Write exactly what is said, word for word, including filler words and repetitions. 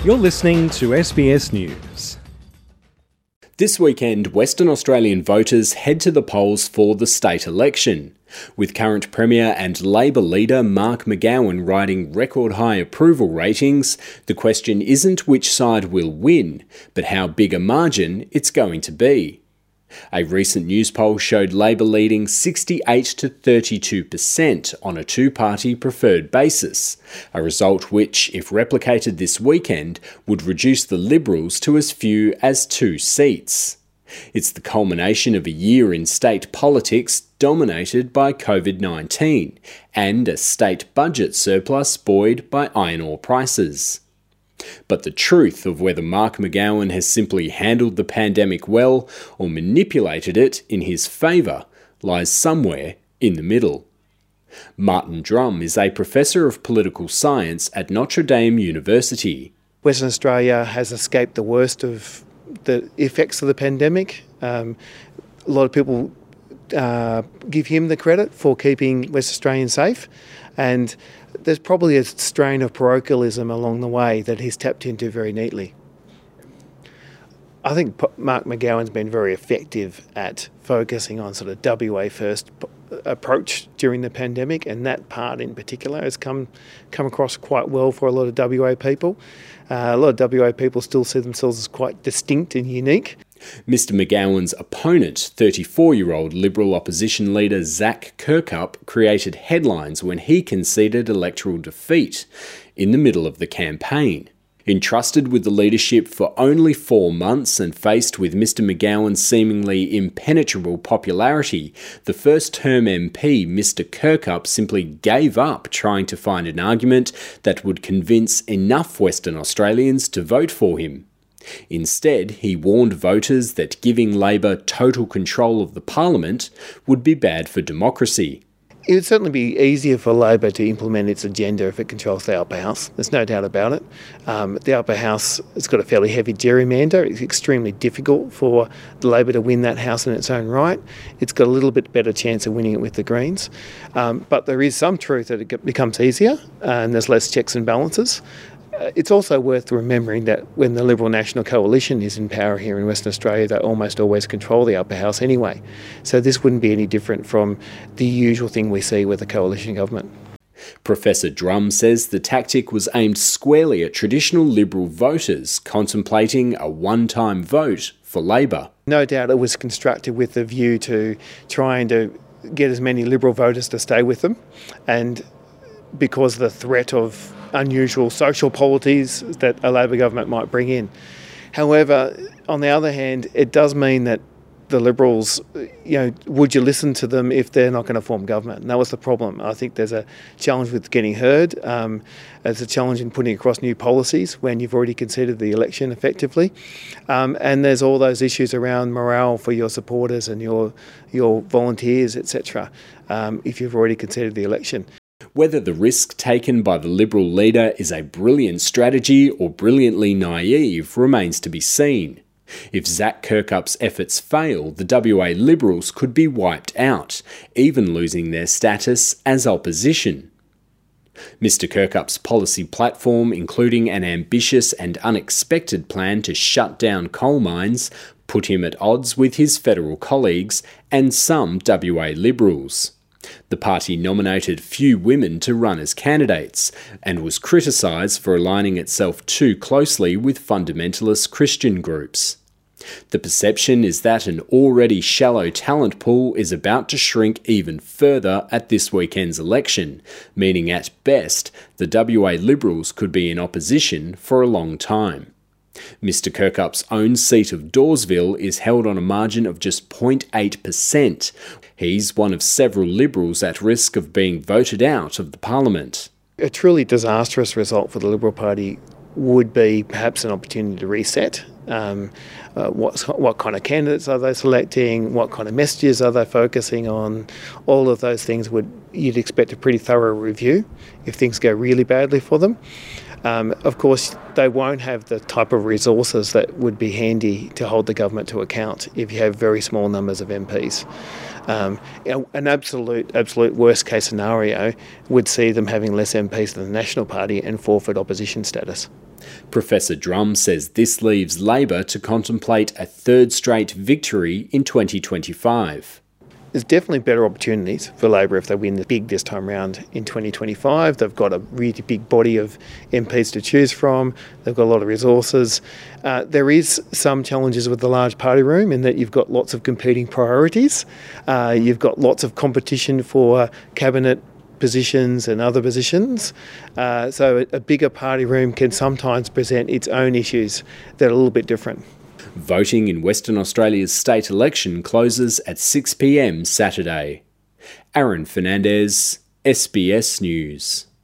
You're listening to S B S News. This weekend, Western Australian voters head to the polls for the state election. With current Premier and Labor leader Mark McGowan riding record-high approval ratings, the question isn't which side will win, but how big a margin it's going to be. A recent news poll showed Labor leading sixty-eight to thirty-two percent on a two-party preferred basis, a result which, if replicated this weekend, would reduce the Liberals to as few as two seats. It's the culmination of a year in state politics dominated by covid nineteen and a state budget surplus buoyed by iron ore prices. But the truth of whether Mark McGowan has simply handled the pandemic well or manipulated it in his favour lies somewhere in the middle. Martin Drum is a professor of political science at Notre Dame University. Western Australia has escaped the worst of the effects of the pandemic. Um, a lot of people uh, give him the credit for keeping West Australians safe, and there's probably a strain of parochialism along the way that he's tapped into very neatly. I think Mark McGowan's been very effective at focusing on sort of W A first approach during the pandemic, and that part in particular has come come across quite well for a lot of W A people. Uh, a lot of W A people still see themselves as quite distinct and unique. Mister McGowan's opponent, thirty-four-year-old Liberal opposition leader Zac Kirkup, created headlines when he conceded electoral defeat in the middle of the campaign. Entrusted with the leadership for only four months and faced with Mister McGowan's seemingly impenetrable popularity, the first-term M P, Mister Kirkup, simply gave up trying to find an argument that would convince enough Western Australians to vote for him. Instead, he warned voters that giving Labor total control of the Parliament would be bad for democracy. It would certainly be easier for Labor to implement its agenda if it controls the upper house. There's no doubt about it. Um, the upper house has got a fairly heavy gerrymander. It's extremely difficult for the Labor to win that house in its own right. It's got a little bit better chance of winning it with the Greens. Um, but there is some truth that it becomes easier uh, and there's less checks and balances. Uh, it's also worth remembering that when the Liberal National Coalition is in power here in Western Australia, they almost always control the upper house anyway. So this wouldn't be any different from the usual thing we see with a coalition government. Professor Drum says the tactic was aimed squarely at traditional Liberal voters contemplating a one-time vote for Labor. No doubt it was constructed with the view to trying to get as many Liberal voters to stay with them, and because of the threat of unusual social policies that a Labor government might bring in. However, on the other hand, it does mean that the Liberals, you know, would you listen to them if they're not going to form government? And that was the problem. I think there's a challenge with getting heard. Um, there's a challenge in putting across new policies when you've already conceded the election effectively. Um, and there's all those issues around morale for your supporters and your, your volunteers, et cetera, um, if you've already conceded the election. Whether the risk taken by the Liberal leader is a brilliant strategy or brilliantly naive remains to be seen. If Zac Kirkup's efforts fail, the W A Liberals could be wiped out, even losing their status as opposition. Mister Kirkup's policy platform, including an ambitious and unexpected plan to shut down coal mines, put him at odds with his federal colleagues and some W A Liberals. The party nominated few women to run as candidates and was criticised for aligning itself too closely with fundamentalist Christian groups. The perception is that an already shallow talent pool is about to shrink even further at this weekend's election, meaning at best the W A Liberals could be in opposition for a long time. Mister Kirkup's own seat of Dawesville is held on a margin of just zero point eight percent. He's one of several Liberals at risk of being voted out of the Parliament. A truly disastrous result for the Liberal Party would be perhaps an opportunity to reset. Um, uh, what, what kind of candidates are they selecting? What kind of messages are they focusing on? All of those things would you'd expect a pretty thorough review if things go really badly for them. Um, of course, they won't have the type of resources that would be handy to hold the government to account if you have very small numbers of M Ps. Um, you know, an absolute, absolute worst case scenario would see them having less M Ps than the National Party and forfeit opposition status. Professor Drum says this leaves Labor to contemplate a third straight victory in twenty twenty-five. There's definitely better opportunities for Labor if they win the big this time round in twenty twenty-five. They've got a really big body of M Ps to choose from. They've got a lot of resources. Uh, there is some challenges with the large party room in that you've got lots of competing priorities. Uh, you've got lots of competition for cabinet positions and other positions. Uh, so a, a bigger party room can sometimes present its own issues that are a little bit different. Voting in Western Australia's state election closes at six p m Saturday. Aaron Fernandez, S B S News.